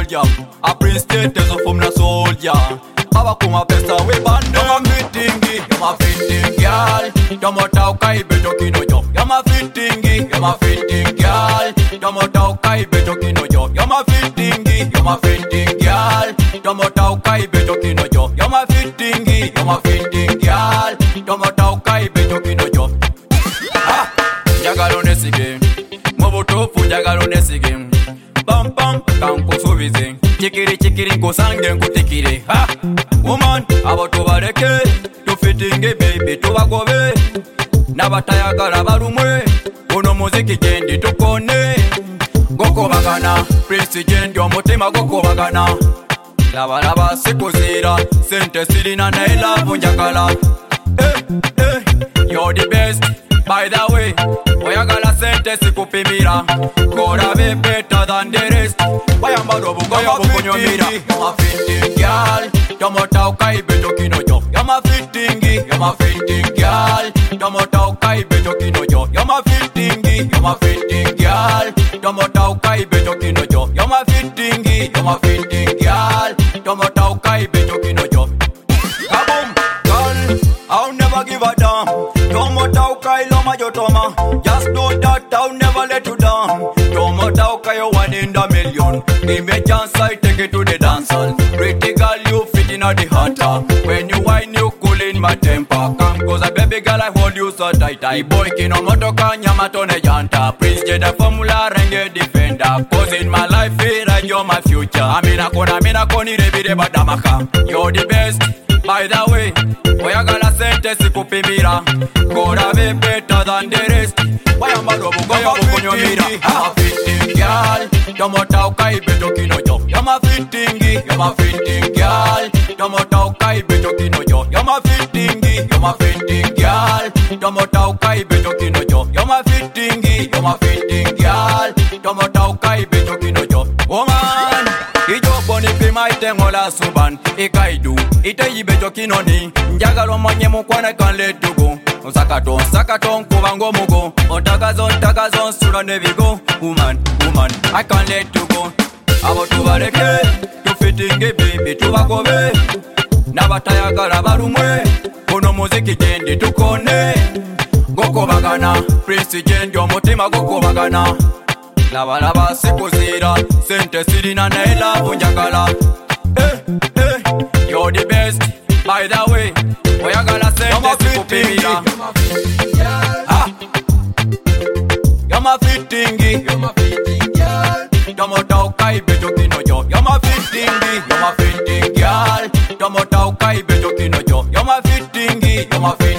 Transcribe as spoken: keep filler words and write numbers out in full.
soldier. A prince status from the soldier. Abakuma pesa we bando. You're my fittingy, you're my fitting girl. Tomota ukai beto kino yo. You're my fittingy, you're my fitting girl. Tomota ukai beto kino yo. You're my fittingy, you're my fitting girl. Tomota ukai beto kino yo. You're my fittingy, you're my fitting girl. Tomota ukai beto kino yo. Ah, njagala onesige. Mobutuufu njagala onesige. Bam bam kankusubize. Chikiri chikiri nkusange nkutikire. Ha, woman abo tubaleke tufitinge baby tubagobe. Nabatayagala balumwe. Uno muziki jendi tukone. Goko bagana Prince jendi omutima goko bagana. Laba laba sikuzira sente sirina na love njagala. Eh eh you're the best by the way. Oyagala sente sikupimira. Kora be better than the rest. Bayamba do bugoyo bukunyomira. You're my fitting girl. Tomota ukai beto kino yo. You're my fitting, you're my fitting girl. Tomota ukai beto kino yo. You're my fitting, you're my fitting girl. Tomota ukai beto kino yo. You're my fitting, you're my fitting girl. Tomota ukai beto kino yo. Kaboom, girl, I'll never give a damn. Tomota ukai loma yo toma. Just know that I'll never let you down. Tomota ukai you one in the million. Give me a chance, I take it to the dance hall. Pretty girl, you fit in the hunter. When you whine, you cool in my temper. Come cause a baby girl, I hold you so tight. I boy kino motoka nyama tone janta. Prince Jada formula renge defender. Cause in my life, here you're my future. Amina kona, amina koni rebi reba damaka. You're the best, by the way. Oyagala sente sikupimira. Kora be better than the rest. Bayamba do bugoyo bukunyomira. I'm a fitting girl. Tomota ukai beto kino yo. You're my fitting, you're my fitting girl. Tomota ukai beto kino yo. You're my fitting, you're my fitting girl. Tomota ukai beto kino yo. You're my fitting, you're my fitting girl. Tomota ukai beto kino yo. Woman, ijo ni pima itengola suban. Ikaidu, ite yibeto kino ni. Njagala omanye mukwana kan let you go. Sakaton, sakaton, kubango mugo. Ontagazon, tagazon, sura nevigo. Woman, woman, I can't let you go. About to bareke, to fitting a baby, to bagobe. Nabatayagala barumwe. Uno muziki jendi tukone. Goko bagana, Prince jendi omutima goko bagana. Laba laba sikuzira, sente sirina na love njagala. Eh, eh, you're the best, by the way. Oyagala sente sikupimira. Ha, you're my fitting, you're my fitting girl. Tomota ukai beto kino yo. You're my fitting, you're my fitting girl. Tomota ukai beto kino yo. You're my fitting, you're my fitting